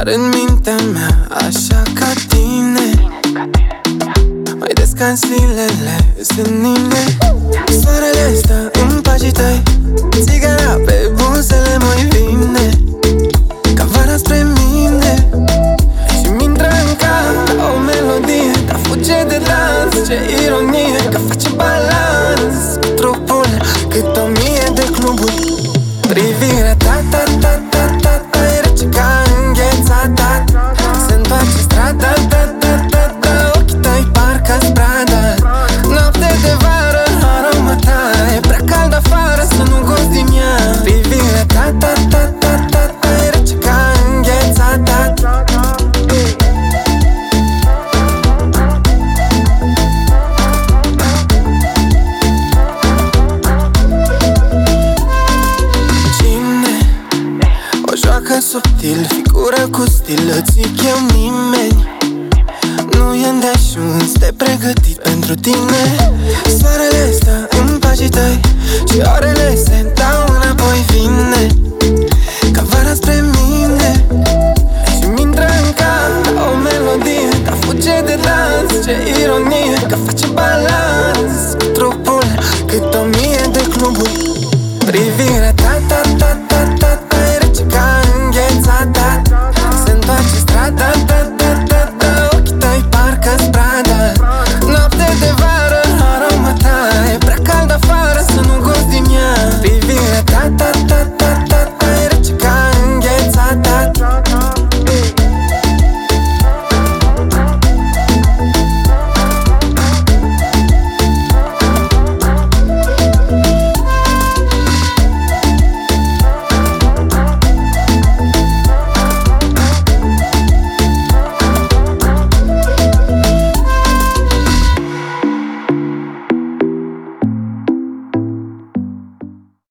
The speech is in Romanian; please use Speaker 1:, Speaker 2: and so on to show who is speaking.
Speaker 1: Doar în mintea mea, așa ca tine. Mai des ca zilele, senine. Soarele stă în pașii tăi, țigara pe buzele mai vine, ca vara spre mine. Și-mi intră în cap ca o melodie, ca fuge de dans, ce ironie, că face balans cu trupul, cât 1000 de cluburi. Privirea ta, ta, ta, ta, ta, ta, e rece ca înghețata. Se întoarce strada, ta, ta, ta, ta, ochii tăi parcă-s brada. Noapte de vară, aroma ta e prea cald afară să nu gozi din ea. Privirea ta, ta, ta, ta, ta, ta, e rece ca înghețata. Subtil, figură cu stil, îți zic eu nimeni. Nu e îndeajuns de pregătit pentru tine. Soarele stă în pașii tăi și orele se